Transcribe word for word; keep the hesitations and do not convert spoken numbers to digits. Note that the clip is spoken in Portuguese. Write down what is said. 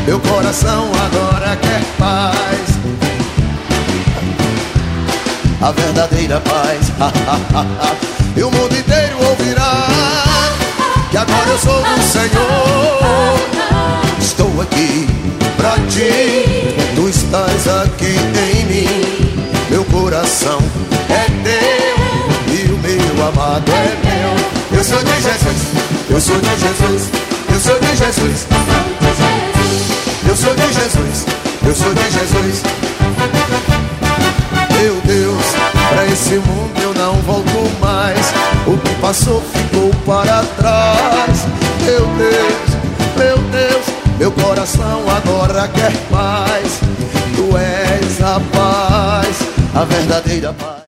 meu coração agora quer paz, a verdadeira paz. E o mundo inteiro ouvirá que agora eu sou do Senhor. Estou aqui pra ti, tu estás aqui em mim. Meu coração é teu e o meu amado é meu. Eu sou de Jesus, eu sou de Jesus, eu sou de Jesus, eu sou de Jesus, eu sou de Jesus. Meu Deus, pra esse mundo eu não volto mais. O que passou ficou para trás. Meu Deus, meu Deus, meu coração agora quer paz. Tu és a paz, a verdadeira paz.